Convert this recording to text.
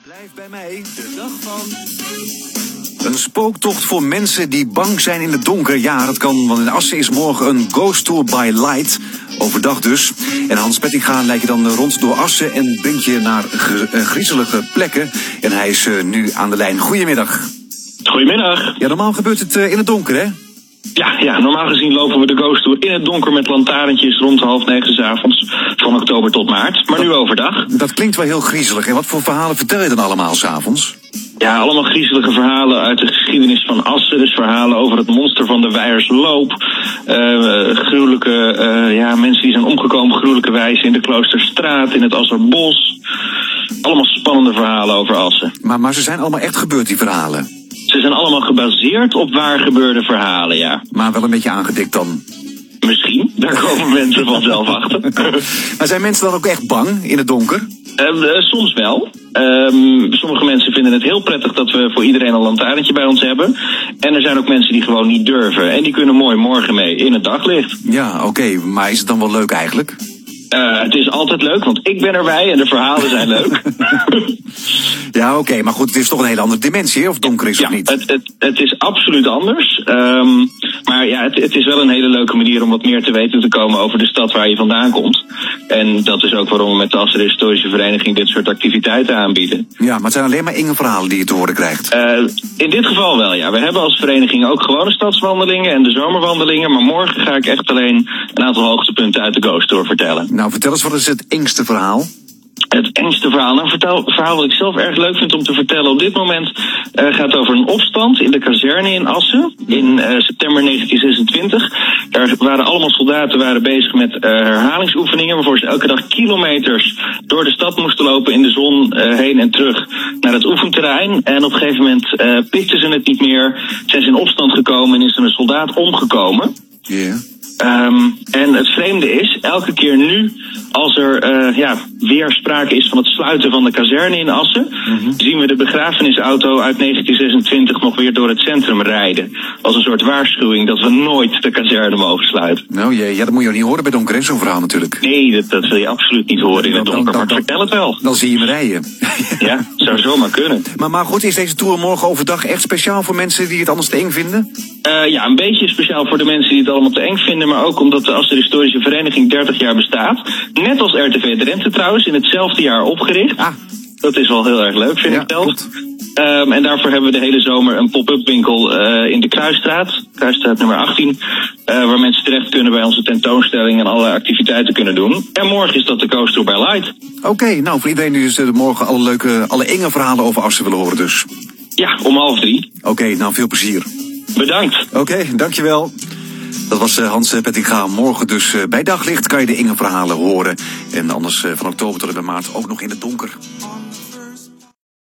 Blijf bij mij, de dag van... Een spooktocht voor mensen die bang zijn in het donker. Ja, dat kan, want in Assen is morgen een Ghost Tour by Light. Overdag dus. En Hans Pettinga leidt je dan rond door Assen en brengt je naar griezelige plekken. En hij is nu aan de lijn. Goedemiddag. Goedemiddag. Ja, normaal gebeurt het in het donker, hè? Ja, normaal gezien lopen we de Ghost Tour in het donker met lantaarntjes rond 8:30 's avonds van oktober tot maart. Maar nu overdag. Dat klinkt wel heel griezelig. En wat voor verhalen vertel je dan allemaal 's avonds? Ja, allemaal griezelige verhalen uit de geschiedenis van Assen. Dus verhalen over het monster van de Weijersloop. Gruwelijke mensen die zijn omgekomen gruwelijke wijze in de Kloosterstraat, in het Asserbos. Allemaal spannende verhalen over Assen. Maar ze zijn allemaal echt gebeurd, die verhalen? Ze zijn allemaal gebaseerd op waar gebeurde verhalen, ja. Maar wel een beetje aangedikt dan? Misschien, daar komen mensen vanzelf achter. Maar zijn mensen dan ook echt bang in het donker? Soms wel. Sommige mensen vinden het heel prettig dat we voor iedereen een lantaarntje bij ons hebben. En er zijn ook mensen die gewoon niet durven. En die kunnen mooi morgen mee in het daglicht. Ja, oké. Maar is het dan wel leuk eigenlijk? Het is altijd leuk, want ik ben erbij en de verhalen zijn leuk. Ja, oké. Maar goed, het is toch een hele andere dimensie, hè? Of donker is of niet? Het is absoluut anders. Maar ja, het is wel een hele leuke manier om wat meer te weten te komen over de stad waar je vandaan komt. En dat is ook waarom we met de Assen Historische Vereniging dit soort activiteiten aanbieden. Ja, maar het zijn alleen maar enge verhalen die je te horen krijgt. In dit geval wel, ja. We hebben als vereniging ook gewone stadswandelingen en de zomerwandelingen. Maar morgen ga ik echt alleen een aantal hoogtepunten uit de Ghost Tour vertellen. Nou, vertel eens, wat is het engste verhaal? Het engste verhaal. Nou, een verhaal wat ik zelf erg leuk vind om te vertellen op dit moment gaat over een opstand in de kazerne in Assen in september 1926. Daar waren allemaal soldaten bezig met herhalingsoefeningen waarvoor ze elke dag kilometers door de stad moesten lopen in de zon heen en terug naar het oefenterrein. En op een gegeven moment pikten ze het niet meer, zijn ze in opstand gekomen en is er een soldaat omgekomen. Ja. En het vreemde is, elke keer nu, als er weer sprake is van het sluiten van de kazerne in Assen, zien we de begrafenisauto uit 1926 nog weer door het centrum rijden. Als een soort waarschuwing dat we nooit de kazerne mogen sluiten. Nou, ja, dat moet je ook niet horen bij donker, zo'n verhaal natuurlijk. Nee, dat wil je absoluut niet horen in het donker, maar vertel het wel. Dan zie je me rijden. Ja, zou zomaar kunnen. Maar goed, is deze tour morgen overdag echt speciaal voor mensen die het anders te eng vinden? Ja, een beetje speciaal voor de mensen die het allemaal te eng vinden, maar ook omdat de Assen Historische Vereniging 30 jaar bestaat. Net als RTV Drenthe trouwens, in hetzelfde jaar opgericht. Ah. Dat is wel heel erg leuk, vind ik zelf. Goed. En daarvoor hebben we de hele zomer een pop-up winkel in de Kruisstraat nummer 18. Waar mensen terecht kunnen bij onze tentoonstelling en alle activiteiten kunnen doen. En morgen is dat de Ghost Tour by Light. Oké, nou voor iedereen die dus morgen alle enge verhalen over Assen willen horen dus. Ja, om 2:30. Oké, nou veel plezier. Bedankt. Oké, dankjewel. Dat was Hans Pettinga. Morgen dus bij daglicht kan je de enge verhalen horen. En anders van oktober tot en met maart ook nog in het donker.